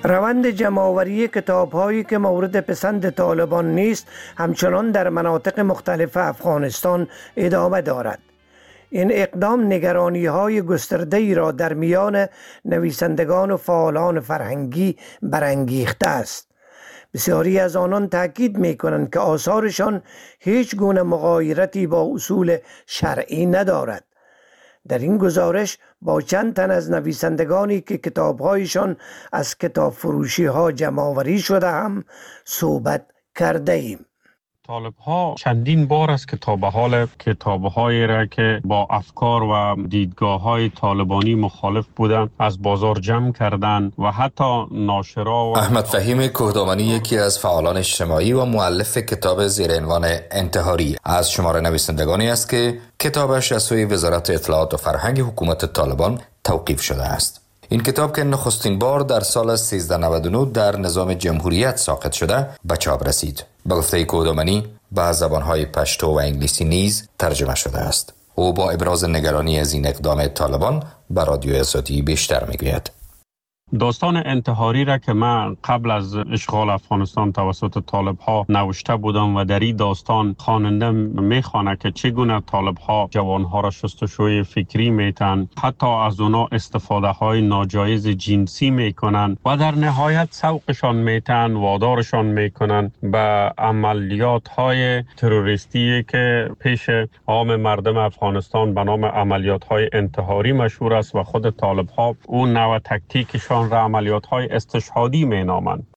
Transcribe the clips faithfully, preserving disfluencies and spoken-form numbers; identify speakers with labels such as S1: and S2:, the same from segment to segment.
S1: روند جمع‌آوری کتاب‌هایی که مورد پسند طالبان نیست همچنان در مناطق مختلف افغانستان ادامه دارد. این اقدام نگرانی‌های گسترده‌ای را در میان نویسندگان و فعالان فرهنگی برانگیخته است. بسیاری از آنان تاکید می‌کنند که آثارشان هیچ گونه مغایرتی با اصول شرعی ندارد. در این گزارش با چند تن از نویسندگانی که کتاب‌هایشان از کتاب فروشی‌ها جمع‌آوری شده هم صحبت کرده ایم.
S2: طالب ها چندین بار از کتاب حال کتاب هایی را که با افکار و دیدگاه های طالبانی مخالف بودند از بازار جمع کردند و حتی ناشرا و
S3: احمد فهیم کوهدامنی یکی از فعالان اجتماعی و مؤلف کتاب زیر عنوان انتحاری از شمار نویسندگانی است که کتابش از سوی وزارت اطلاعات و فرهنگ حکومت طالبان توقیف شده است. این کتاب که نخستین بار در سال سیزده نود و نه در نظام جمهوریت ساقط شده به چاپ رسید. به گفته کوهدامنی به زبانهای پشتو و انگلیسی نیز ترجمه شده است. او با ابراز نگرانی از این اقدام طالبان به رادیو آزادی بیشتر میگوید.
S2: داستان انتحاری را که من قبل از اشغال افغانستان توسط طالب ها نوشته بودم و در این داستان خواننده میخوانه که چگونه طالب ها جوان ها را شستشوی فکری میتن، حتی از اونا استفاده های ناجایز جنسی میکنن و در نهایت سوقشان میتن، وادارشان میکنن به عملیات های تروریستی که پیش عام مردم افغانستان به نام عملیات های انتحاری مشهور است و خود طالب ها اون نوع تکتیکشان را عملیات های استشهادی می نامند.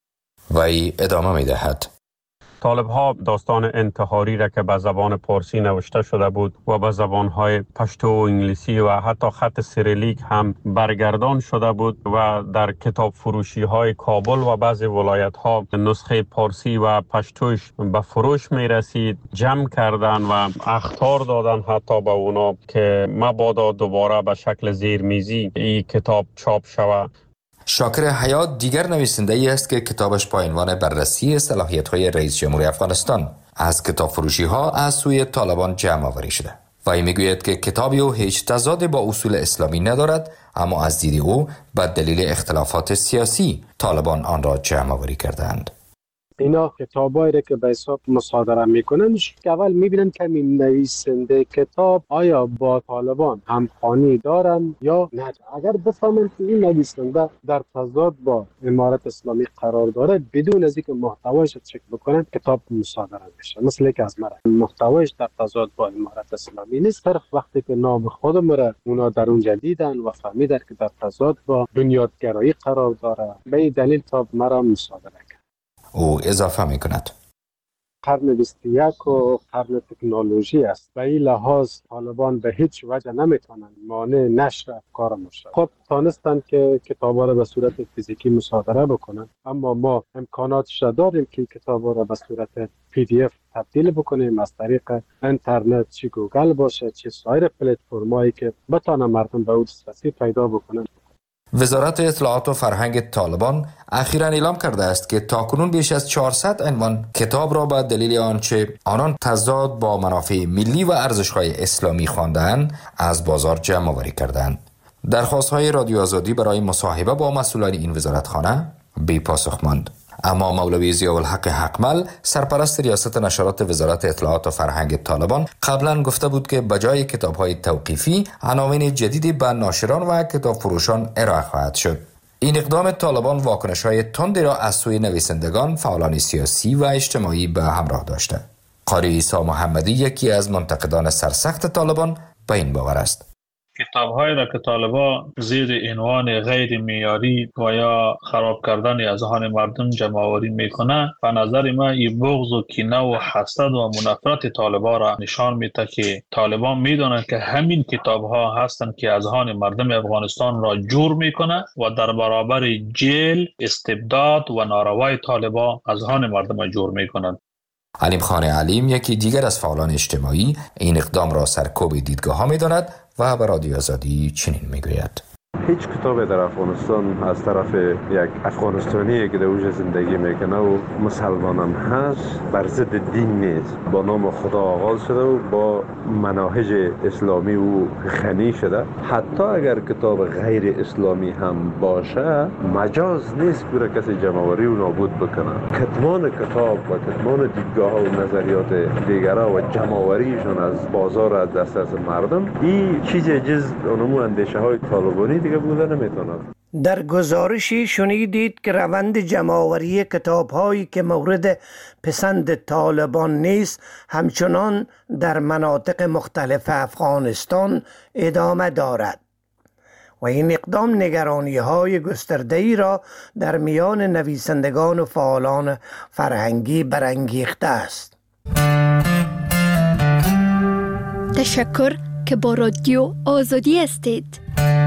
S3: وی ادامه می دهد.
S2: طالب ها داستان انتحاری را که به زبان پارسی نوشته شده بود و به زبان های پشتو و انگلیسی و حتی خط سیریلیک هم برگردان شده بود و در کتاب فروشی های کابل و بعضی ولایت ها نسخه پارسی و پشتوش به فروش می رسید، جمع کردن و اخطار دادن حتی به اونا که مبادا دوباره به شکل زیرمیزی این کتاب چاپ شود.
S3: شاکر حیات دیگر نویسنده ای است که کتابش با عنوان بررسی صلاحیت‌های رئیس جمهوری افغانستان از کتاب فروشی ها از سوی طالبان جمع آوری شده. وی میگوید که کتابی او هیچ تضادی با اصول اسلامی ندارد، اما از دید او به دلیل اختلافات سیاسی طالبان آن را جمع آوری کردند.
S4: اینا کتابایی را که به حساب مصادره میکنن که اول میبینن که این نویسنده کتاب آیا با طالبان همخوانی دارن یا نه. اگر بفهمن که این نویسنده در تضاد با امارت اسلامی قرار داره، بدون از اینکه محتوایش چک بکنن کتاب مصادره میشه. مثل که از مرا محتوایش در تضاد با امارت اسلامی نیست، صرف وقتی که نام خودم را اونا در اونجا دیدن و فهمیدن که در تضاد با بنیادگرایی قرار داره، به این دلیل تا مرا مصادره کرد.
S3: او اضافه می کند
S4: قرن بیست و یک و قرن تکنولوژی است. به این لحاظ طالبان به هیچ وجه نمیتونن مانع نشر افکار ما شد. خب تانستن که کتابا را به صورت فیزیکی مصادره بکنن، اما ما امکاناتش را داریم که کتابا را به صورت پی دی اف تبدیل بکنیم از طریق اینترنت، چی گوگل باشه چی سایر پلتفرمایی که بتانن مردم به اون دسترسی پیدا بکنن.
S3: وزارت اطلاعات و فرهنگ طالبان اخیراً اعلام کرده است که تاکنون بیش از چهارصد عنوان کتاب را به دلیل آنچه آنان تضاد با منافع ملی و ارزش‌های اسلامی خواندند از بازار جمع آوری کردند. درخواست‌های رادیو آزادی برای مصاحبه با مسئولان این وزارتخانه بی پاسخ ماند. اما مولوی ضیاءالحق حقمل سرپرست ریاست نشرات وزارت اطلاعات و فرهنگ طالبان قبلا گفته بود که بجای کتاب‌های توقیفی عناوین جدیدی به ناشران و کتاب فروشان ارائه خواهد شد. این اقدام طالبان واکنش‌های تندی را از سوی نویسندگان، فعالان سیاسی و اجتماعی به همراه داشته. قاری عیسی محمدی یکی از منتقدان سرسخت طالبان به این باور است.
S5: کتاب‌هایی را که طالبان زیر عنوان غیر معیاری و یا خراب کردن اذهان مردم جمع‌آوری میکنه، به نظر من این بغض و کینه و حسد و منافرت طالبان را نشان میده که طالبان میدونن که همین کتاب‌ها هستند که اذهان مردم افغانستان را جور میکنه و در برابر جیل، استبداد و ناروای طالبان اذهان مردم را جور میکنند.
S3: علیم خان علیم یکی دیگر از فعالان اجتماعی این اقدام را سرکوب دیدگاه ها می داند و به رادیو آزادی چنین می گوید.
S6: هیچ کتاب در افغانستان از طرف یک افغانستانی که در اوج زندگی میکنه و مسلمان هم هست بر ضد دین نیست. با نام خدا آغاز شده و با مناهج اسلامی و غنی شده. حتی اگر کتاب غیر اسلامی هم باشه مجاز نیست که کسی جمع‌آوری و نابود بکنه. کتمان کتاب و کتمان دیدگاه ها و نظریات دیگرها و جمع‌آوریشون از بازار از دست از مردم این چیز جز اونمو اندیشه های طالبانی دیگه بوده نمیتونه.
S1: در گزارشی شنیدید که روند جمع‌آوری کتاب‌هایی که مورد پسند طالبان نیست همچنان در مناطق مختلف افغانستان ادامه دارد و این اقدام نگرانی‌های گسترده‌ای را در میان نویسندگان و فعالان فرهنگی برانگیخته است.
S7: تشکر که با رادیو آزادی هستید.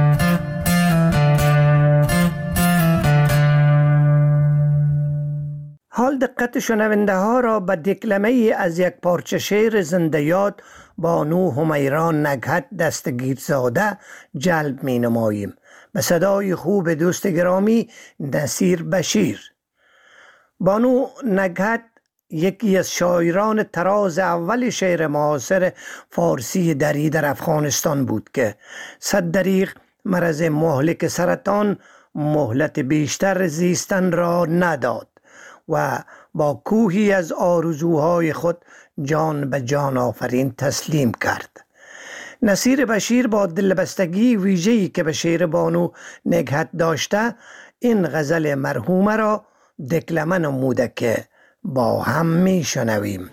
S1: حال دقت شنونده ها را به دکلمه از یک پارچه شعر زنده یاد بانو همیران نگهت دستگیرزاده جلب می نماییم به صدای خوب دوست گرامی نصیر بشیر. بانو نگهت یکی از شاعران طراز اول شعر معاصر فارسی دری در افغانستان بود که صد دریغ مرض مهلک سرطان مهلت بیشتر زیستن را نداد و با کوهی از آرزوهای خود جان به جان آفرین تسلیم کرد. نصیر بشیر با دلبستگی ویژه‌ای که به شعر بانو نگهت داشته این غزل مرحومه را دکلمه نموده که با هم می شنویم.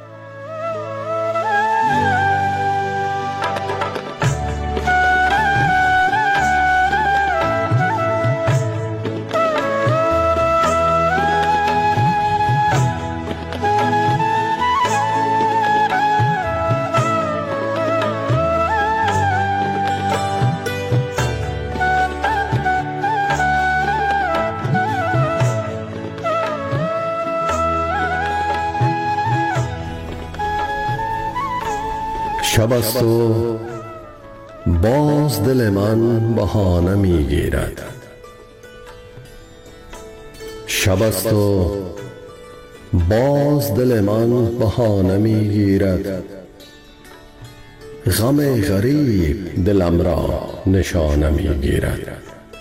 S8: شب است و باز دل من بهانه می گیرد. شب است و باز دل من بهانه می گیرد. غم غریب دلم را نشانه می گیرد.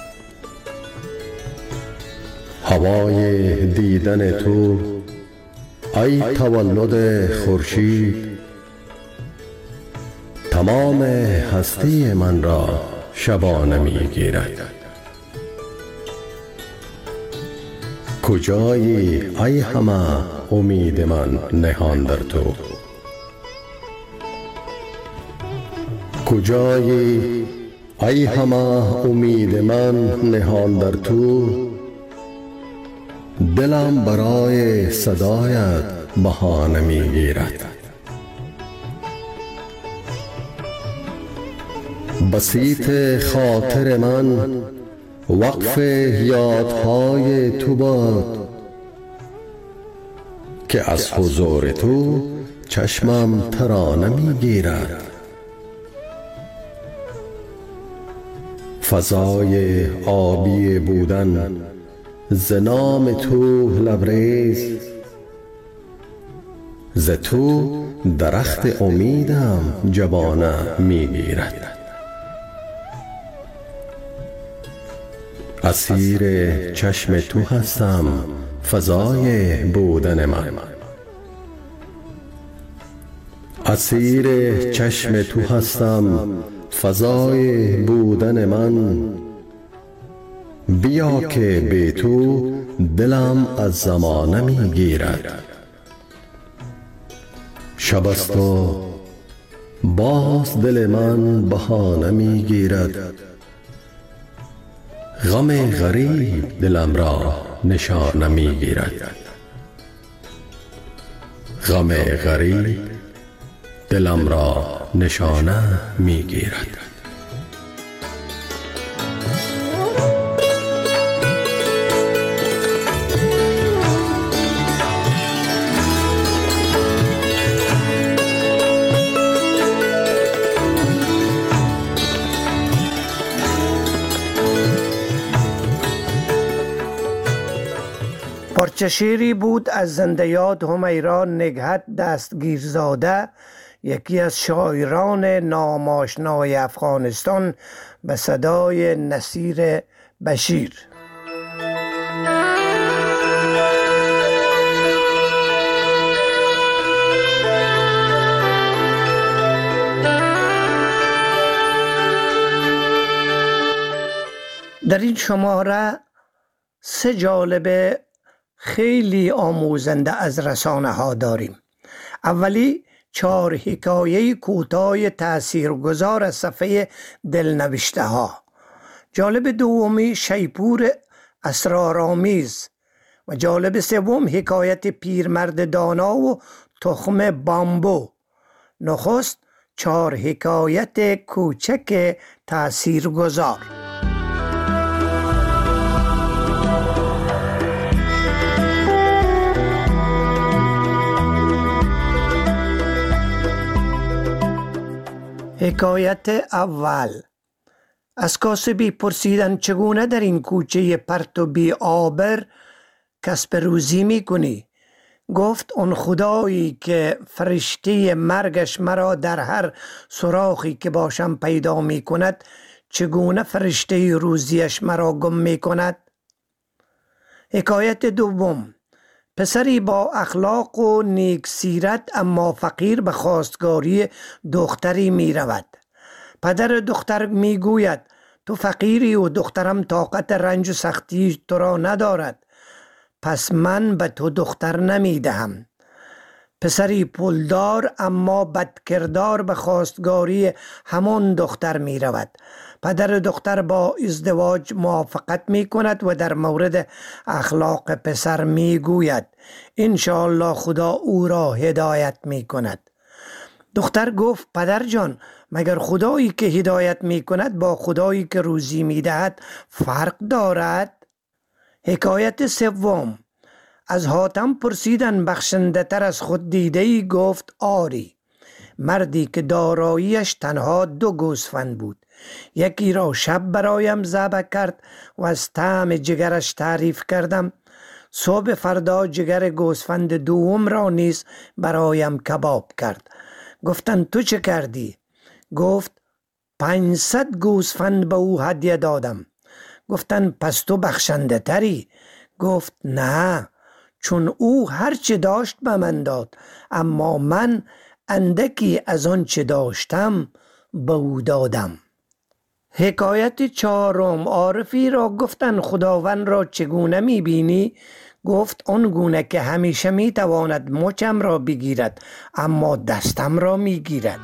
S8: هوای دیدن تو ای تولد خورشید تمام هستی من را شبانه می گیرد. کجایی ای همه امید من نهان در تو؟ کجایی ای همه امید من نهان در تو؟ دلم برای صدایت بهانه می گیرد. بسیط خاطر من وقف یادهای تو باد که از حضور تو چشمم ترانه می گیرد. فضای آبی بودن ز نام تو لبریز، ز تو درخت امیدم جوانه می گیرد. اسیر چشم تو هستم فضای بودن من، اسیر چشم تو هستم فضای بودن من. بیا که بی تو دلم از زمانه می گیرد. شب است و باز دل من بهانه می گیرد. غم غریب دلم را نشانه می گیرد. غم غریب دلم را نشانه می گیرد.
S1: پارچه شعری بود از زنده یاد همیرا نگهت دستگیرزاده، یکی از شاعران ناماشنای افغانستان، به صدای نصیر بشیر. در این شماره سه جالب خیلی آموزنده از رسانه ها داریم. اولی چهار حکایه کوتاه تاثیرگذار از صفحه دلنوشته ها. جالب دومی شیپور اسرارآمیز و جالب سوم حکایت پیرمرد دانا و تخم بامبو. نخست چهار حکایت کوچک تاثیرگذار. حکایت اول. از کاسبی پرسیدند چگونه در این کوچه پرت و بی آبر کسب روزی می کنی؟ گفت آن خدایی که فرشته مرگش مرا در هر سوراخی که باشم پیدا می کند، چگونه فرشته روزیش مرا گم می کند؟ حکایت دوم. پسری با اخلاق و نیک سیرت اما فقیر به خواستگاری دختری می رود. پدر دختر می گوید تو فقیری و دخترم طاقت رنج و سختی تو را ندارد، پس من به تو دختر نمی دهم. پسری پولدار اما بدکردار به خواستگاری همان دختر می رود. پدر دختر با ازدواج موافقت می کند و در مورد اخلاق پسر می گوید انشاءالله خدا او را هدایت می کند. دختر گفت پدر جان، مگر خدایی که هدایت می کند با خدایی که روزی می دهد فرق دارد؟ حکایت سوم. از حاتم پرسیدن بخشنده تر از خود دیده‌ای؟ گفت آری. مردی که داراییش تنها دو گوسفند بود، یکی را شب برایم ذبح کرد و از طعم جگرش تعریف کردم. صبح فردا جگر گوسفند دوم را نیز برایم کباب کرد. گفتند تو چه کردی؟ گفت پانصد گوسفند به او هدیه دادم. گفتند پس تو بخشنده تری؟ گفت نه، چون او هر چه داشت به من داد، اما من اندکی از آن چه داشتم به او دادم. حکایت چهارم. عارفی را گفتند خداوند را چگونه می بینی؟ گفت آن گونه که همیشه می تواند مچم را بگیرد اما دستم را می گیرد.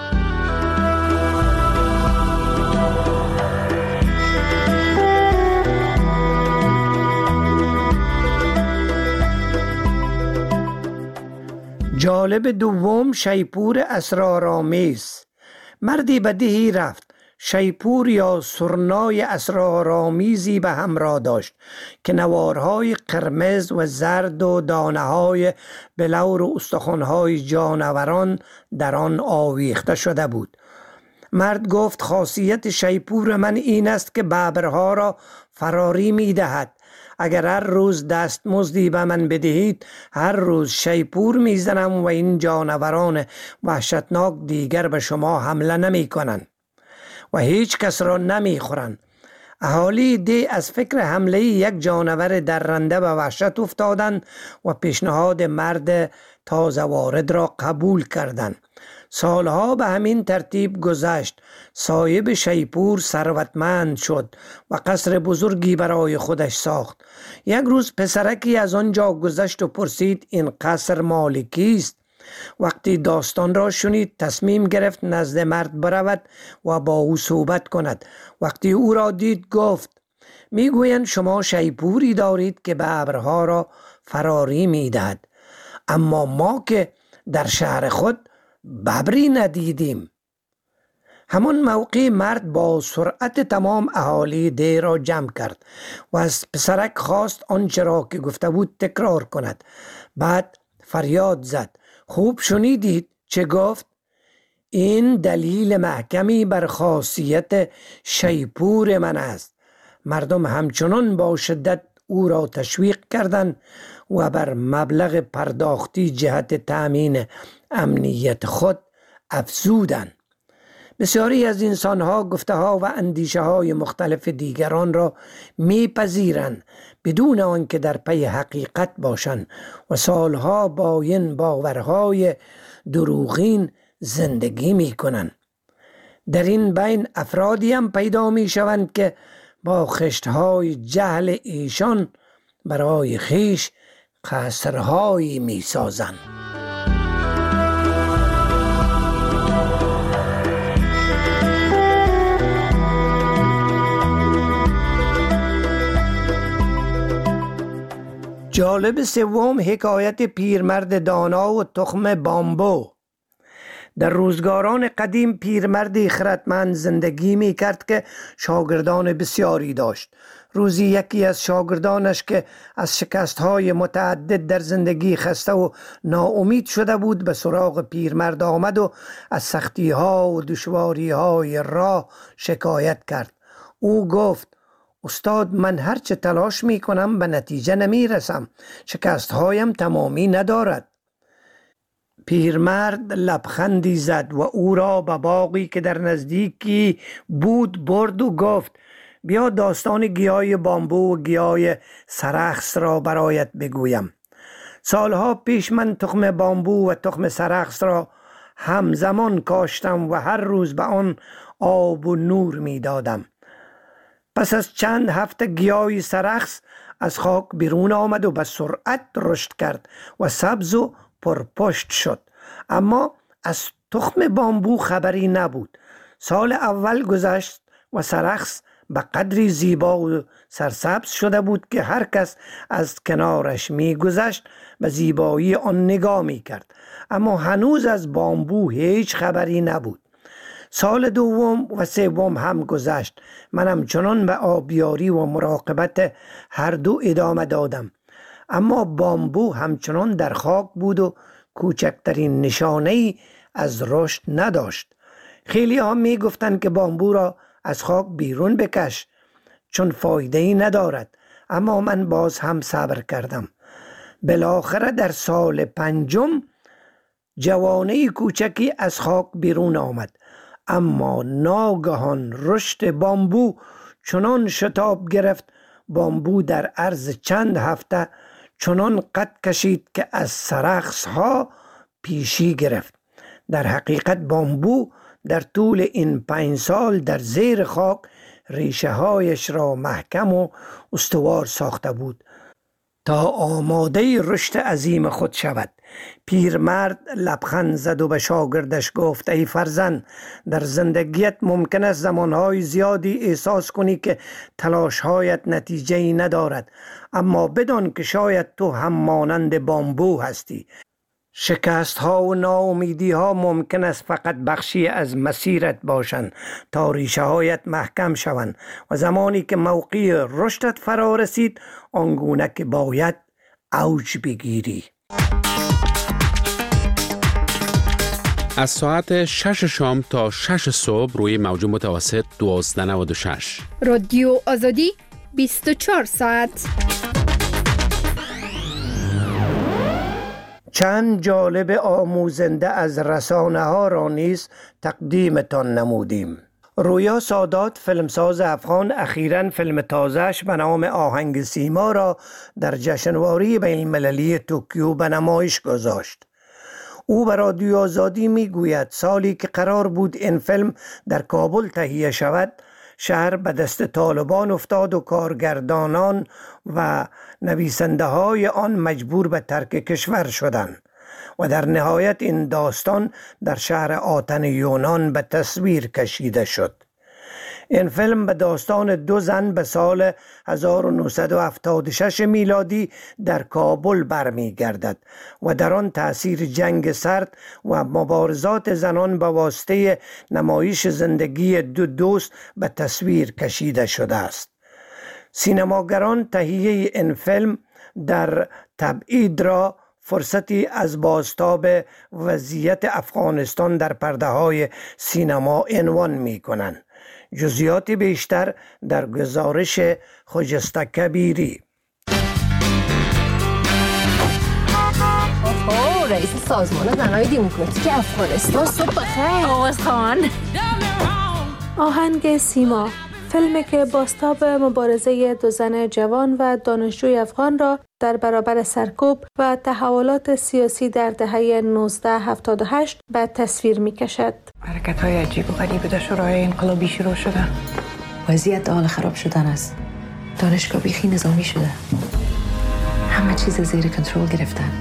S1: جالب دوم شیپور اسرارآمیز. مردی به دهی رفت. شیپور یا سرنای اسرارآمیزی به همراه داشت که نوارهای قرمز و زرد و دانه‌های بلور و استخوان‌های جانوران در آن آویخته شده بود. مرد گفت خاصیت شیپور من این است که ببرها را فراری می دهد. اگر هر روز دستمزدی به من بدهید، هر روز شیپور می زنم و این جانوران وحشتناک دیگر به شما حمله نمی کنند و هیچ کس را نمی خورند. اهالی ده از فکر حمله یک جانور درنده به وحشت افتادند و پیشنهاد مرد تازه وارد را قبول کردند. سالها به همین ترتیب گذشت. صاحب شیپور ثروتمند شد و قصر بزرگی برای خودش ساخت. یک روز پسرکی از آنجا گذشت و پرسید این قصر مال کیست؟ وقتی داستان را شنید تصمیم گرفت نزد مرد برود و با او صحبت کند. وقتی او را دید گفت میگویند شما شیپوری دارید که به ابرها را فراری میدهد، اما ما که در شهر خود ببری ندیدیم. همان موقع مرد با سرعت تمام اهالی ده را جمع کرد و از پسرک خواست آنچه را که گفته بود تکرار کند. بعد فریاد زد خوب شنیدید چه گفت؟ این دلیل محکمی بر خاصیت شیپور من است. مردم همچنان با شدت او را تشویق کردند و بر مبلغ پرداختی جهت تأمین امنیت خود افزودند. بسیاری از انسانها گفته ها و اندیشه های مختلف دیگران را میپذیرند بدون آنکه در پی حقیقت باشند و سالها با این باورهای دروغین زندگی می کنند. در این بین افرادی هم پیدا می شوند که با خشتهای جهل ایشان برای خیش قصرهایی می سازند. جالب سوم حکایت پیرمرد دانا و تخم بامبو. در روزگاران قدیم پیرمردی خردمند زندگی می کرد که شاگردان بسیاری داشت. روزی یکی از شاگردانش که از شکستهای متعدد در زندگی خسته و ناامید شده بود به سراغ پیرمرد آمد و از سختی‌ها و دشواری‌های راه شکایت کرد. او گفت: استاد، من هرچه تلاش می کنم به نتیجه نمی رسم. شکست هایم تمامی ندارد. پیرمرد لبخندی زد و او را به باغی که در نزدیکی بود برد و گفت: بیا داستان گیاه بامبو و گیاه سرخس را برایت بگویم. سالها پیش من تخم بامبو و تخم سرخس را همزمان کاشتم و هر روز به آن آب و نور می دادم. پس از چند هفته گیاه سرخس از خاک بیرون آمد و به سرعت رشد کرد و سبز و پرپشت شد، اما از تخم بامبو خبری نبود. سال اول گذشت و سرخس به قدری زیبا و سرسبز شده بود که هر کس از کنارش می گذشت به زیبایی آن نگاه می کرد، اما هنوز از بامبو هیچ خبری نبود. سال دوم و سوم هم گذشت. من همچنان به آبیاری و مراقبت هر دو ادامه دادم، اما بامبو همچنان در خاک بود و کوچکترین نشانه‌ای از رشد نداشت. خیلی ها می گفتند که بامبو را از خاک بیرون بکش چون فایده‌ای ندارد، اما من باز هم صبر کردم. بالاخره در سال پنجم جوانه کوچکی از خاک بیرون آمد، اما ناگهان رشد بامبو چنان شتاب گرفت. بامبو در عرض چند هفته چنان قد کشید که از سرخس ها پیشی گرفت. در حقیقت بامبو در طول این پنج سال در زیر خاک ریشه هایش را محکم و استوار ساخته بود تا آماده رشد عظیم خود شود. پیرمرد لبخند زد و به شاگردش گفت: ای فرزند، در زندگیت ممکن است زمانهای زیادی احساس کنی که تلاشهایت نتیجه‌ای ندارد، اما بدان که شاید تو هم مانند بامبو هستی. شکست ها و ناامیدی ها ممکن است فقط بخشی از مسیرت باشند تا ریشه هایت محکم شوند و زمانی که موقع رشدت فرا رسید آنگونه که باید اوج بگیری.
S9: از ساعت شش شام تا شش صبح روی موج متوسط دوازده نود و شش.
S7: رادیو آزادی بیست و چهار ساعت.
S1: چند جالب آموزنده از رسانه ها را نیز تقدیمتان نمودیم. رویا سادات، فیلمساز افغان، اخیراً فیلم تازه‌اش به نام آهنگ سیما را در جشنواره بین المللی توکیو به نمایش گذاشت. او به رادیو آزادی می گوید سالی که قرار بود این فیلم در کابل تهیه شود، شهر به دست طالبان افتاد و کارگردانان و نویسنده های آن مجبور به ترک کشور شدند و در نهایت این داستان در شهر آتن یونان به تصویر کشیده شد. این فیلم به داستان دو زن به سال هزار و نهصد و هفتاد و شش میلادی در کابل برمی گردد و در آن تأثیر جنگ سرد و مبارزات زنان به واسطه نمایش زندگی دو دوست به تصویر کشیده شده است. سینماگران تهیه این فیلم در تبعید را فرصتی از بازتاب وضعیت افغانستان در پرده های سینما عنوان می کنند. جزئیات بیشتر در گزارش خجسته کبیری.
S10: رئیس سازمان زنای دموکراتیک افغانستان. صبح بخیر آغاز خان.
S11: آهنگ سیما، فیلمی که بازتاب مبارزه دو زن جوان و دانشجوی افغان را در برابر سرکوب و تحولات سیاسی در دهه نوزده هفتاد و هشت به تصویر می کشد.
S12: حرکت‌های عجیب و غریبی در شورای انقلابی شروع شده.
S13: وضعیت حال خراب شدن است. دانشگاه بیخی نظامی شده. همه چیز زیر کنترل گرفتن.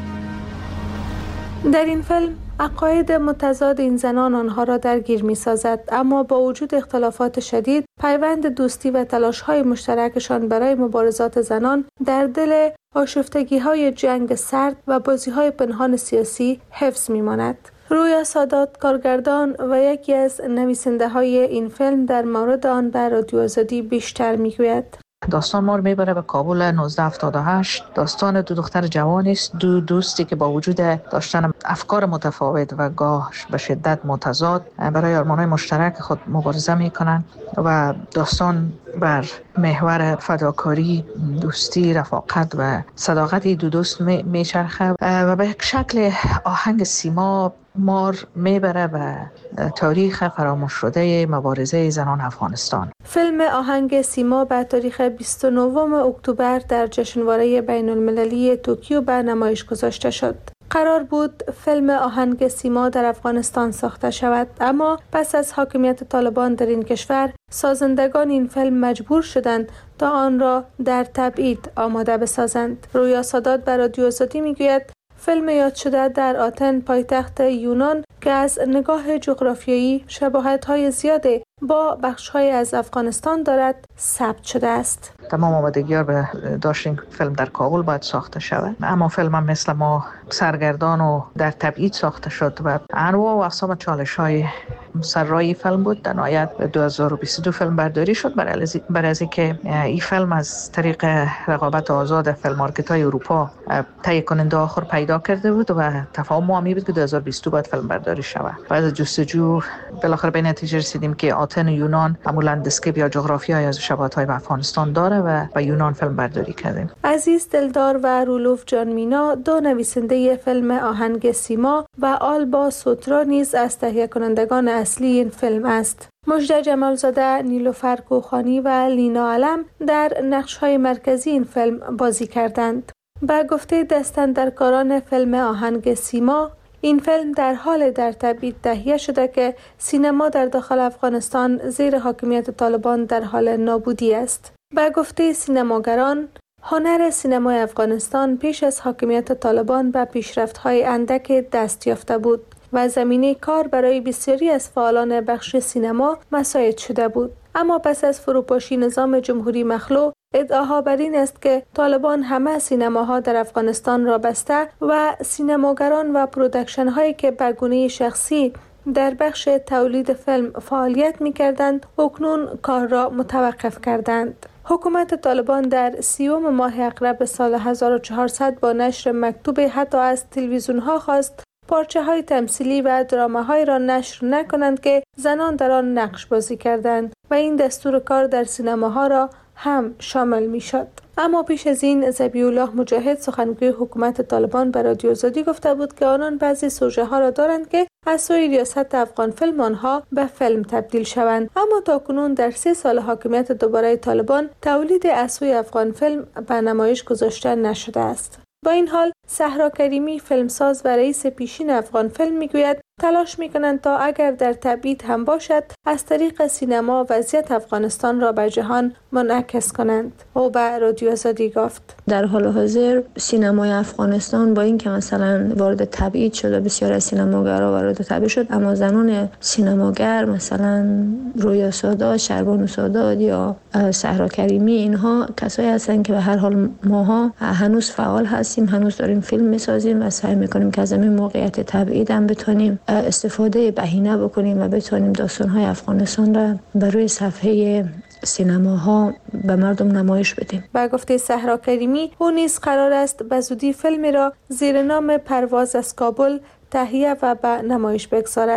S11: در این فیلم عقاید متضاد این زنان آنها را درگیر می سازد، اما با وجود اختلافات شدید پیوند دوستی و تلاش‌های مشترکشان برای مبارزات زنان در دل آشفتگی‌های جنگ سرد و بازی‌های پنهان سیاسی حفظ می‌ماند. رویا سادات کارگردان و یکی از نویسنده‌های این فیلم در مورد آن به رادیو آزادی بیشتر می‌گوید.
S12: داستان ما رو میبره به کابل نوزده هفتاد و هشت. داستان دو دختر جوانی است، دو دوستی که با وجود داشتن افکار متفاوت و گاه به شدت متضاد برای آرمان‌های مشترک خود مبارزه میکنن و داستان بر محور فداکاری، دوستی، رفاقت و صداقت دو دوست میچرخه و به شکل آهنگ سیما مار میبره به تاریخ فراموش شده مبارزه زنان افغانستان.
S11: فیلم آهنگ سیما به تاریخ بیست و نه اکتبر در جشنواره بین المللی توکیو به نمایش گذاشته شد. قرار بود فیلم آهنگ سیما در افغانستان ساخته شود، اما پس از حاکمیت طالبان در این کشور سازندگان این فیلم مجبور شدند تا آن را در تبعید آماده بسازند. رویا سادات به رادیو آزادی میگوید فیلم یاد شده در آتن پایتخت یونان که از نگاه جغرافیایی شباهت‌های زیاده با بخش‌های از افغانستان دارد ثبت شده است.
S12: تمام آمادگی‌ها به داشت این فیلم در کابل باید ساخته شود، اما فیلم هم مثل ما سرگردان و در تبعید ساخته شد و انواع و اقسام چالش‌های سرای فیلم بود. در نهایت دو هزار و بیست و دو فیلم برداری شد برای از اینکه این فیلم از طریق رقابت آزاد فیلم مارکت‌های اروپا تهیه کننده آخر پیدا کرده بود و تفاهم ما می بود که دو هزار و بیست و دو باید فیلم برداری شود. بعد از جستجو بالاخره به نتیجه رسیدیم که آتن و یونان معمولاً لندسکیپ یا جغرافیای از شباهت‌های با افغانستان داره و با یونان فیلم برداری کردیم.
S11: عزیز دلدار و رولوف جان مینا، دو نویسنده فیلم آهنگ سیما و آلبا سوترا نیز از تهیه کنندگان اصلی این فیلم است. مژده جمالزاده، نیلوفر کوخانی و لینا علم در نقش‌های مرکزی این فیلم بازی کردند. با گفته دستاندرکاران فیلم آهنگ سیما، این فیلم در حال در تبعید تهیه شده که سینما در داخل افغانستان زیر حاکمیت طالبان در حال نابودی است. با گفته سینماگران، هنر سینمای افغانستان پیش از حاکمیت طالبان به پیشرفت‌های اندک دست یافته بود و زمینه کار برای بسیاری از فعالان بخش سینما مساعد شده بود. اما پس از فروپاشی نظام جمهوری مخلوع، ادعاها بر این است که طالبان همه سینماها در افغانستان را بسته و سینماگران و پرودکشن هایی که به گونه شخصی در بخش تولید فیلم فعالیت می کردند اکنون کار را متوقف کردند. حکومت طالبان در سیوم ماه اقرب سال هزار و چهارصد با نشر مکتوب حتی از تلویزیون ها خواست پارچه های تمثیلی و درامه های را نشر نکنند که زنان در آن نقش بازی کردند و این دستور کار در سینماها را هم شامل می شد. اما پیش از این ذبیح الله مجاهد، سخنگوی حکومت طالبان، به رادیو آزادی گفته بود که آنان بعضی سوژه ها را دارند که از سوی ریاست افغان فیلم آنها به فیلم تبدیل شوند، اما تاکنون در سه سال حاکمیت دوباره طالبان تولید از سوی افغان فیلم به نمایش گذاشته نشده است. با این حال صحرا کریمی، فیلمساز و رئیس پیشین افغان فیلم، میگوید تلاش میکنند تا اگر در تبعید هم باشد از طریق سینما وضعیت افغانستان را به جهان منعکس کنند. او به رادیو آزادی گفت
S14: در حال حاضر سینمای افغانستان با اینکه مثلا وارد تبعید شد و بسیار از سینماگرها وارد تبعید شد، اما زنان سینماگر مثلا رویا سادات، شربانو سادات یا صحرا کریمی، اینها کسایی هستند که به هر حال ماها هنوز فعال هستیم، هنوز داریم فیلم میسازیم و سعی میکنیم که از این موقعیت تبعید هم بتونیم استفاده بهینه بکنیم و بتونیم داستان‌های افغانستان را بر روی صفحه سینماها به مردم نمایش بدیم.
S11: با گفته صحرا کریمی، او نیز قرار است به زودی فیلمی را زیر نام پرواز از کابل تهیه و به نمایش بگذارد.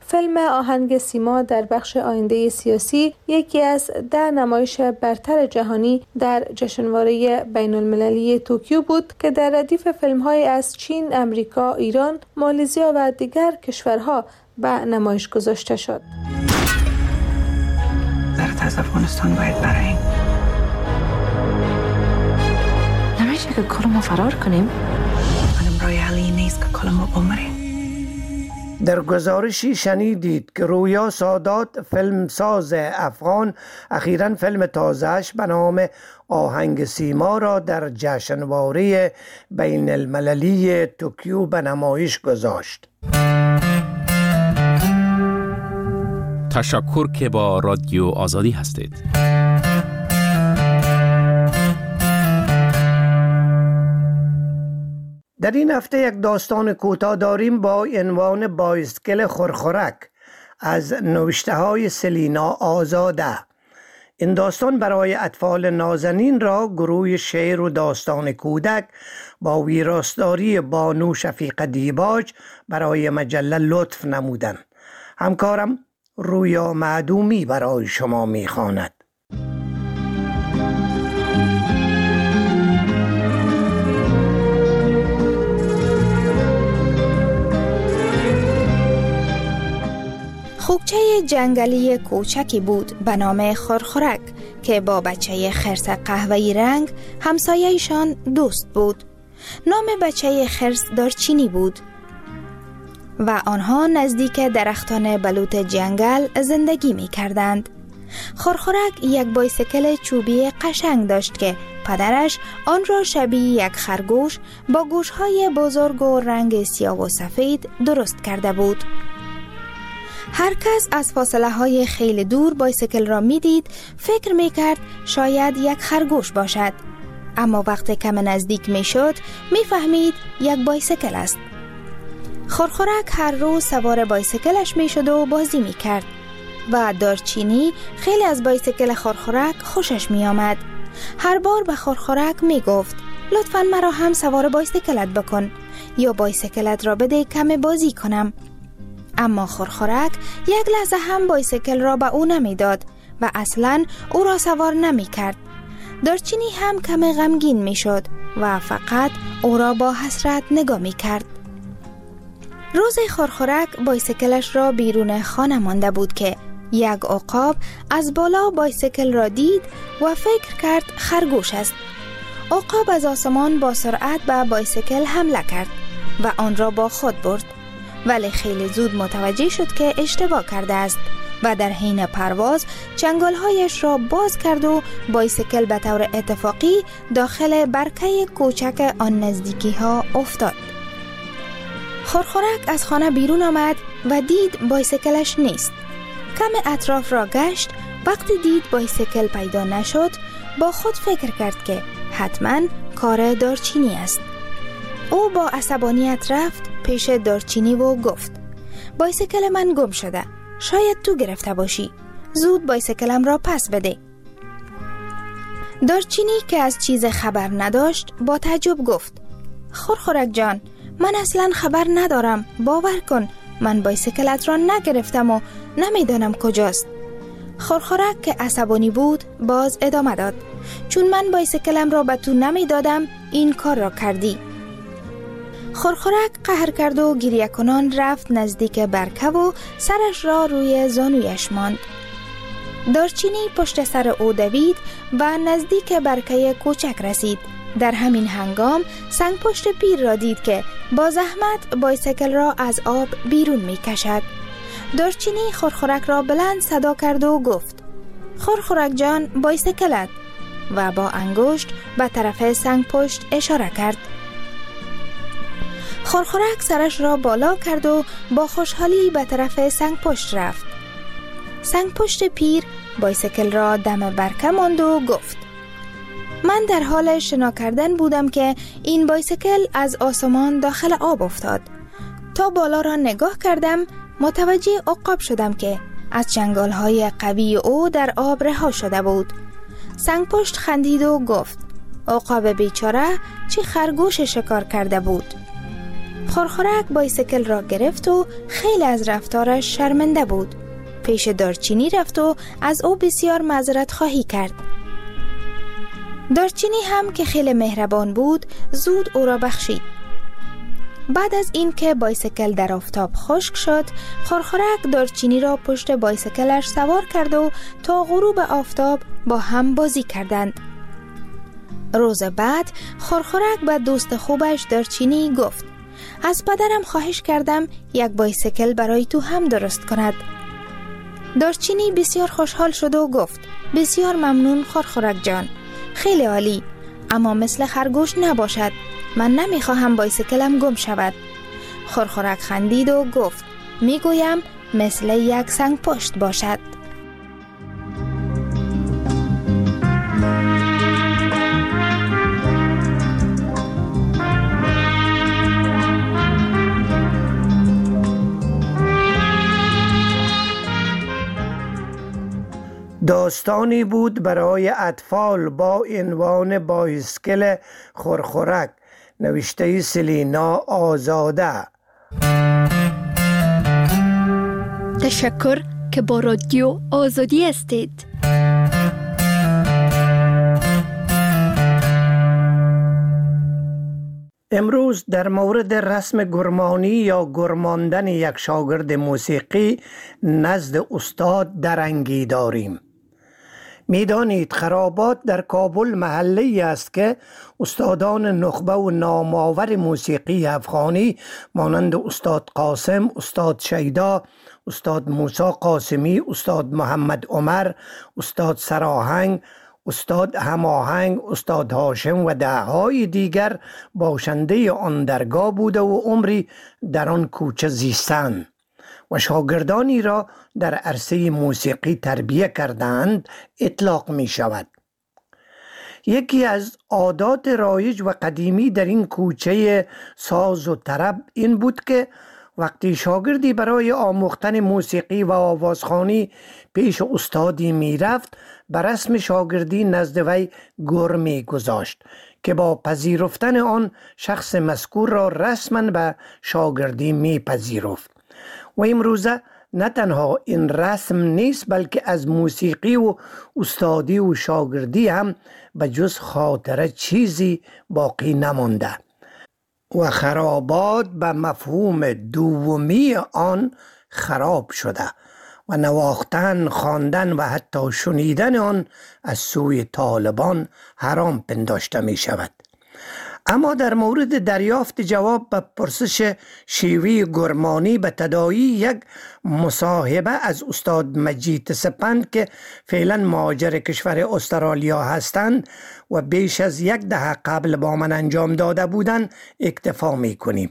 S11: فیلم آهنگ سیما در بخش آینده سیاسی یکی از ده نمایش برتر جهانی در جشنواره بین المللی توکیو بود که در ردیف فیلم‌های از چین، امریکا، ایران، مالزیا و دیگر کشورها به نمایش گذاشته شد.
S13: نظرت از افغانستان باید براییم. نمیشه که کلمو فرار کنیم؟ منم رای حلی نیست که کلمو بمریم.
S1: در گزارشی شنیدید که رویا سادات، فیلمساز افغان، اخیراً فیلم تازه‌اش به نام آهنگ سیما را در جشنواره بین المللی توکیو به نمایش گذاشت.
S9: تشکر که با رادیو آزادی هستید.
S1: در این هفته یک داستان کوتاه داریم با عنوان بایسکل خرخرک از نوشته های سلینا آزاده. این داستان برای اطفال نازنین را گروه شعر و داستان کودک با ویراستاری بانو شفیق دیباج برای مجله لطف نمودند. همکارم رویا معدومی برای شما می‌خواند.
S15: خوکچه جنگلی کوچکی بود به نام خرخرک که با بچه خرس قهوه‌ای رنگ همسایه‌شان دوست بود. نام بچه خرس دارچینی بود و آنها نزدیک درختان بلوط جنگل زندگی می کردند. خرخرک یک بایسکل چوبی قشنگ داشت که پدرش آن را شبیه یک خرگوش با گوشهای بزرگ و رنگ سیاه و سفید درست کرده بود. هر کس از فاصله های خیلی دور بایسکل را می دید فکر می کرد شاید یک خرگوش باشد، اما وقتی کم نزدیک می شد می فهمید یک بایسکل است. خرخرک هر روز سوار بایسکلش می شد و بازی می کرد و دارچینی خیلی از بایسکل خرخرک خوشش می آمد. هر بار به خرخرک می گفت لطفاً مرا هم سوار بایسکلت بکن یا بایسکلت را بده کم بازی کنم. اما خرخرک یک لحظه هم بایسکل را به او نمی داد و اصلاً او را سوار نمی کرد. دارچینی هم کم غمگین می شد و فقط او را با حسرت نگاه می کرد. روز خرخرک بایسکلش را بیرون خانه مانده بود که یک عقاب از بالا بایسکل را دید و فکر کرد خرگوش است. عقاب از آسمان با سرعت به بایسکل حمله کرد و آن را با خود برد، ولی خیلی زود متوجه شد که اشتباه کرده است و در حین پرواز چنگالهایش را باز کرد و بایسکل به طور اتفاقی داخل برکه کوچک آن نزدیکی ها افتاد. خرخرک از خانه بیرون آمد و دید بایسکلش نیست. کم اطراف را گشت. وقتی دید بایسکل پیدا نشد با خود فکر کرد که حتما کار دارچینی است. او با عصبانیت رفت پیش دارچینی و گفت بایسکل من گم شده، شاید تو گرفته باشی، زود بایسکلم را پس بده. دارچینی که از چیز خبر نداشت با تعجب گفت خرخرک جان، من اصلا خبر ندارم، باور کن من بایسکلت را نگرفتم و نمیدانم کجاست. خرخرک که عصبانی بود باز ادامه داد چون من بایسکلم را به تو نمیدادم این کار را کردی. خرخرک قهر کرد و گریه کنان رفت نزدیک برکه و سرش را روی زانویش ماند. دارچینی پشت سر او دوید و نزدیک برکه کوچک رسید. در همین هنگام سنگ پشت پیر را دید که با زحمت بایسکل را از آب بیرون می کشد. دارچینی خرخرک را بلند صدا کرد و گفت خرخرک جان، بایسکلت، و با انگشت به طرف سنگ پشت اشاره کرد. خرخرک سرش را بالا کرد و با خوشحالی به طرف سنگ پشت رفت. سنگ پشت پیر بایسکل را دم برکه ماند و گفت من در حال شنا کردن بودم که این بایسکل از آسمان داخل آب افتاد. تا بالا را نگاه کردم متوجه عقاب شدم که از چنگالهای قوی او در آب رها شده بود. سنگ پشت خندید و گفت عقاب بیچاره چی خرگوش شکار کرده بود. خورخورک بایسیکل را گرفت و خیلی از رفتارش شرمنده بود. پیش دارچینی رفت و از او بسیار معذرت خواهی کرد. دارچینی هم که خیلی مهربان بود زود او را بخشید. بعد از این که بایسیکل در آفتاب خشک شد، خورخورک دارچینی را پشت بایسیکلش سوار کرد و تا غروب آفتاب با هم بازی کردند. روز بعد خورخورک به دوست خوبش دارچینی گفت: از پدرم خواهش کردم یک بایسیکل برای تو هم درست کند. دارچینی بسیار خوشحال شد و گفت: بسیار ممنون خورخورک جان، خیلی عالی، اما مثل خرگوش نباشد، من نمیخواهم بایسیکلم گم شود. خورخورک خندید و گفت: میگویم مثل یک سنگ پشت باشد.
S1: داستانی بود برای اطفال با عنوان بایسکل خورخورک، نوشته سلینا آزاده.
S7: تشکر که با رادیو آزادی هستید.
S1: امروز در مورد رسم گرمانی یا گرماندن یک شاگرد موسیقی نزد استاد درنگی داریم. میدانید خرابات در کابل محلی است که استادان نخبه و نامآور موسیقی افغانی مانند استاد قاسم، استاد شیدا، استاد موسی قاسمی، استاد محمد عمر، استاد سراهنگ، استاد هماهنگ، استاد هاشم و دههای دیگر باشنده آن درگاه بوده و عمری در آن کوچه زیستند و شاگردانی را در عرصه موسیقی تربیت کردند اطلاق می شود. یکی از عادات رایج و قدیمی در این کوچه ساز و طرب این بود که وقتی شاگردی برای آموختن موسیقی و آوازخوانی پیش استادی می رفت، بر رسم شاگردی نزد وی گرمی گذاشت که با پذیرفتن آن شخص مذکور را رسما به شاگردی می پذیرفت. و امروزه نه تنها این رسم نیست، بلکه از موسیقی و استادی و شاگردی هم به جز خاطره چیزی باقی نمانده و خرابات به مفهوم دومی آن خراب شده و نواختن، خواندن و حتی شنیدن آن از سوی طالبان حرام پنداشته می شود. اما در مورد دریافت جواب به پرسش شیوه گرمانی به تداعی یک مصاحبه از استاد مجید سپند که فعلا مهاجر کشور استرالیا هستند و بیش از یک دهه قبل با من انجام داده بودند اکتفا می کنیم.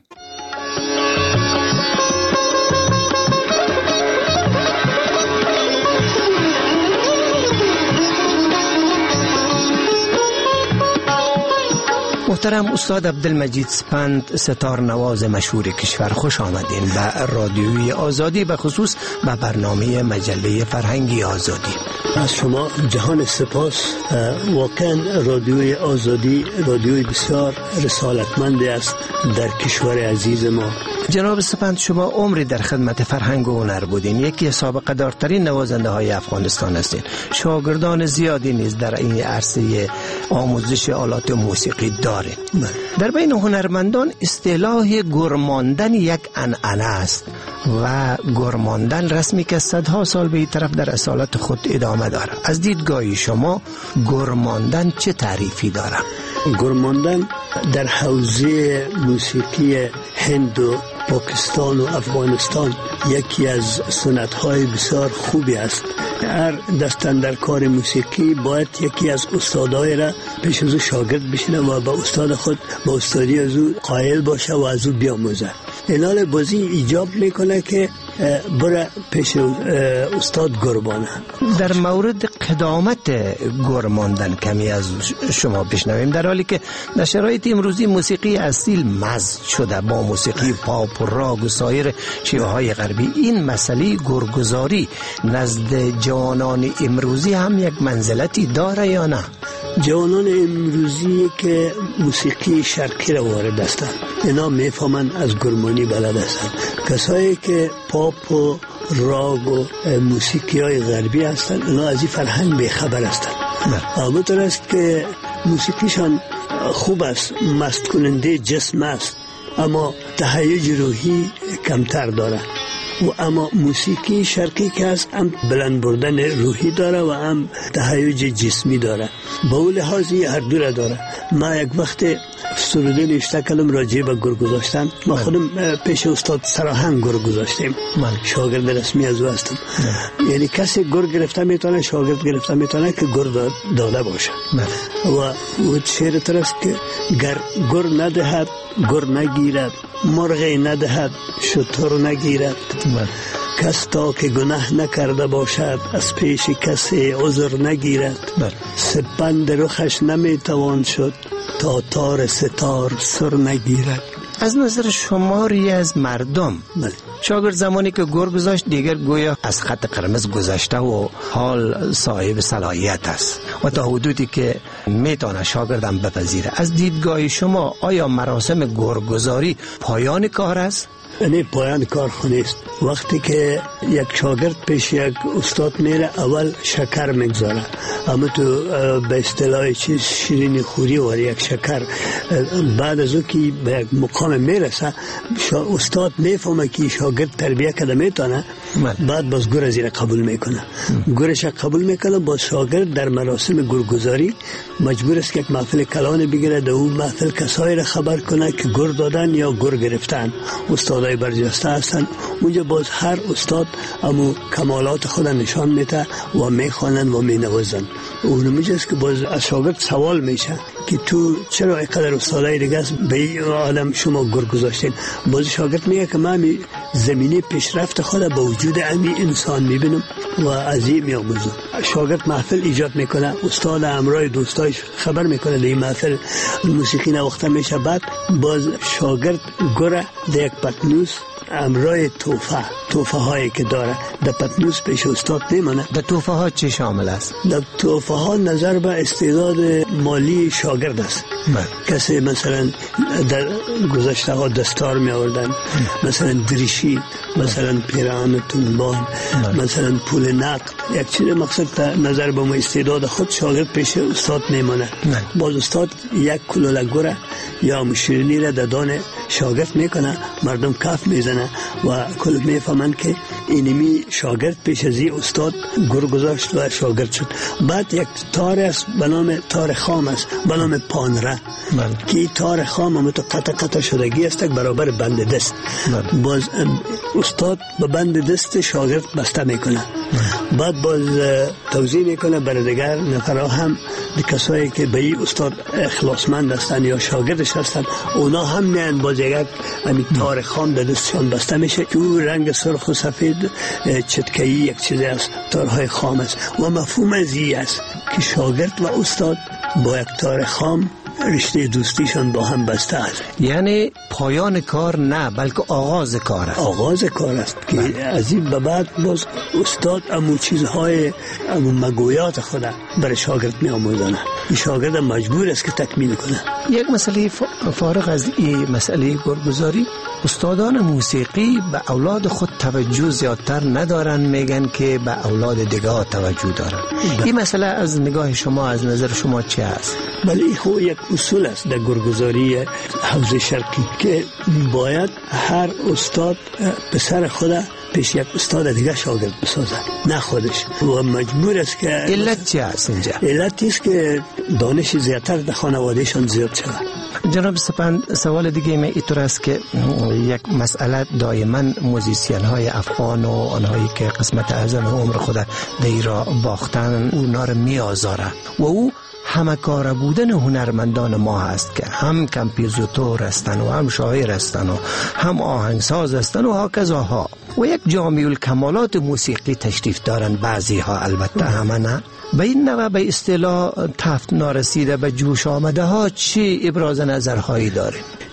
S1: محترم استاد عبدالمجید سپند، ستار نواز مشهور کشور، خوش آمدین به رادیوی آزادی، به خصوص به برنامه مجله فرهنگی آزادی.
S16: از شما جهان سپاس. واقعا رادیوی آزادی رادیوی بسیار رسالتمندی است در کشور عزیز ما.
S1: جناب سپند، شما عمری در خدمت فرهنگ و هنر بودین، یکی سابقه دارترین نوازنده های افغانستان هستین، شاگردان زیادی نیز در این عرصه آموزش آلات موسیقی دارین. در بین هنرمندان اصطلاح گرماندن یک عنعنه است و گرماندن رسمی که صدها سال به این طرف در اصالت خود ادامه داره. از دیدگاه شما گرماندن چه تعریفی داره؟
S16: گرماندن در حوزه موسیقی هند و پاکستان و افغانستان یکی از سنت‌های بسیار خوبی است. هر دستن در کار موسیقی باید یکی از استادای را پیش از او شاگرد بشینه و با استاد خود با استادی از او قائل باشه و از او بیاموزه. اینال بازی ایجاب میکنه که برای پیش استاد گربانه.
S1: در مورد قدامت گرماندن کمی از شما بشنویم، در حالی که در شرایط امروزی موسیقی اصیل مزج شده با موسیقی پاپ و راگ و سایر شیوه های غربی، این مسئله گرگزاری نزد جوانان امروزی هم یک منزلتی داره یا نه؟
S16: جوانان امروزی که موسیقی شرقی را وارد هستند اینا میفهمن از گرمانی بلد هستند. کسایی که پاپ و راگ و موسیقی های غربی هستند اینا از این فرهنگ بیخبر هستند. همونطور است که موسیقیشان خوب است، مست کننده جسم است، اما تهیج روحی کمتر داره. و اما موسیقی شرقی که هست هم بلند بردن روحی داره و هم تهیج جسمی داره. به اون لحاظی هر دو را داره. ما یک وقت سروده نوشته کردم راجع به گرگ گذاشتن. ما خودم پیش استاد سراهنگ گرگ گذاشتیم. من شاگرد رسمی از او هستم. یعنی کسی گرگ گرفته میتونه، شاگرد گرفته میتونه که گرگ داده باشه. و و شعر ترست که گر گر ندهد گر نگیرد، مرغی ندهد شتر نگیرد. کس تا که گناه نکرده باشد از پیش کسی عذر نگیرد. سپند رخش نمیتوان شد تا تار ستار سر نگیرد.
S1: از نظر شماری از مردم شاگرد زمانی که گرگ گذاشت دیگر گویا از خط قرمز گذشته و حال صاحب صلاحیت است و تا حدودی که میتونه شاگردم بپذیره. از دیدگاه شما آیا مراسم گرگ‌گذاری پایان کار است؟
S16: نه، پایان کار نیست. وقتی که یک شاگرد پیش یک استاد میره اول شکر میگذاره، اما تو به اصطلاح چیز شیرینی خوری و یک شکر. بعد از او که به یک مقام میرسه استاد میفهمه که شاگرد تربیه کرده میتونه، بعد باز گر از این قبول میکنه. گرش قبول میکنه. با شاگرد در مراسم گرگ‌گذاری مجبور است که یک محفل کلان بگیره، در اون محفل کسایی را خبر کنه که گر دادن یا گر گرفتن. استادای برجسته هستن. اونجا باز هر استاد امو کمالات خود نشان میده و میخوانن و مینوازن. اون میجاست که باز از شاگرد سوال میشه که تو چرا اینقدر استادای دیگه است به این عالم شما گر گذاشتین؟ باز شاگرد میگه که من زمینه پیشرفت خود با وجود امی انسان میبینم و از این میاموزم. شاگرد محفل ایجاد میکنه، استاد همراه دوستایش خبر میکنه در این محفل موسیقی نواخته میشه. بعد باز شاگرد گره در یک پتنوس همراه توفه توفه هایی که داره در پتنوس پیش استاد نمانه.
S1: در توفه ها چی شامل است؟
S16: در توفه ها نظر به استعداد مالی شاگرد است. کسی مثلا در گذشته ها دستار می آوردن، مثلا دریشی، مثلا پیراهن تنبان، مثلا پول نقد. یک چیز مقصد نظر به استعداد خود شاگرد پیش استاد نمانه. باز استاد یک کلوله گره یا مشیرینی را در دان شاگرد میکنه، مردم کف میزنه و کل میفهمن که اینمی شاگرد پیش از این استاد گر گذاشت و شاگرد شد. بعد یک تار است به نام تار خام است، به نام پانره که این تار خام هم تو قطع قطع شدگی است برابر بند دست. باز استاد به بند دست شاگرد بسته میکنه. بعد باز توضیح میکنه برای دیگر نفرها هم کسایی که به این استاد اخلاصمند هستن یا شاگردش هستن، اونا هم میان باز یک همین تار خام در دستشان بسته میشه که او رنگ سرخ و سفید چتکه‌ای یک چیزی است، تارهای خام است. و مفهوم از این است که شاگرد و استاد با یک تار خام رشته دوستیشان با هم بسته است.
S1: یعنی پایان کار نه بلکه آغاز کار است.
S16: آغاز کار است که بله. از این به بعد باز استاد امو چیزهای امو مگویات خود برای شاگرد می آموزانه. این شاگرد مجبور است که تکمیل کنه.
S1: یک مسئله فارغ از این مسئله گرگ‌گذاری، استادان موسیقی به اولاد خود توجه زیادتر ندارن، میگن که به اولاد دیگه ها توجه دارن. بله. این مسئله از نگاه شما، از نظر شما چی است؟
S16: بله، این خود یک اصول است در گرگ‌گذاری حوزه شرقی که باید هر استاد پسر خود پیش یک استاد دیگه شاگرد بسازه، نه خودش. و مجبور است که
S1: علت چی است اینجا؟
S16: علت است که دانش زیادتر در خانوادهشان زیاد شود.
S1: جناب سپند، سوال دیگه من اینطور است که یک مسئله دائما موزیسین های افغان و آنهایی که قسمت اعظم عمر خود در ایران باختن اونا رو می آزاره و او همه کار بودن هنرمندان ما هست که هم کمپیزوتور هستن و هم شاعر هستن و هم آهنگساز هستن و هاکذا ها و یک جامع الکمالات موسیقی تشریف دارن. بعضی ها البته همه نه. به این نوع به اصطلاح تفت نارسیده به جوش آمده ها چی ابراز نظرهایی داره؟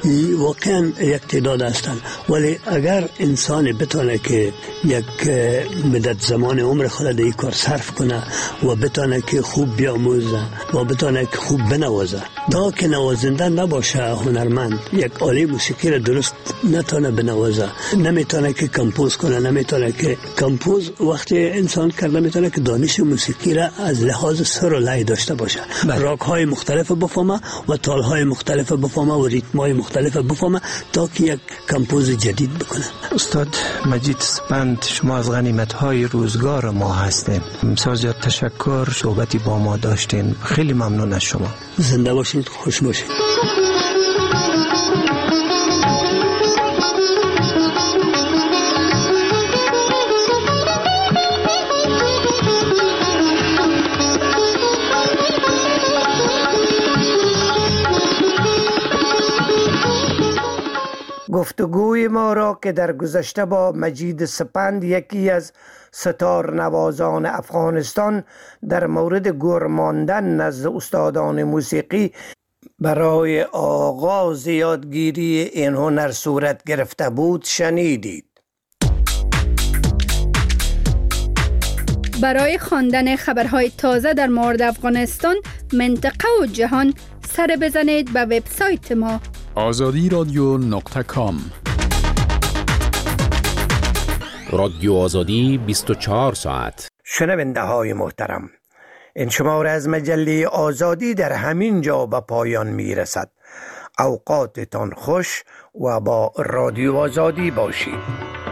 S16: واقعا یک تعداد هستند، ولی اگر انسان بتونه که یک مدت زمان عمر خود در این کار صرف کنه و بتونه که خوب بیاموزه و بتونه که خوب بنوازه، تا که نوازنده نباشه هنرمند، یک آله موسیقی را درست نتونه بنوازه، نمیتونه که کمپوز کنه، نمیتونه که کمپوز وقتی انسان کرده میتونه که دانش موسیقی را از لحاظ سر و لای داشته باشه، راگ های مختلف بفهمه و تال های مختلف بفهمه و ریتم های مختلف بفهمه تا که یک کمپوز جدید بکنه.
S17: استاد مجید سپند، شما از غنیمت های روزگار ما هستین. سازیات تشکر، صحبتی با ما داشتین، خیلی ممنون از شما.
S16: زنده باشید، خوش باشید.
S1: گفتگوی ما را که در گذشته با مجید سپند، یکی از ستار نوازان افغانستان، در مورد گور ماندن نزد استادان موسیقی برای آغاز یادگیری این هنر صورت گرفته بود شنیدید.
S7: برای خواندن خبرهای تازه در مورد افغانستان، منطقه و جهان، سر بزنید به وبسایت ما
S18: آزادی رادیو نقطه کام.
S9: رادیو آزادی بیست و چهار ساعت.
S1: شنونده های محترم، این شماره از مجله آزادی در همین جا به پایان می رسد. اوقاتتان خوش و با رادیو آزادی باشید.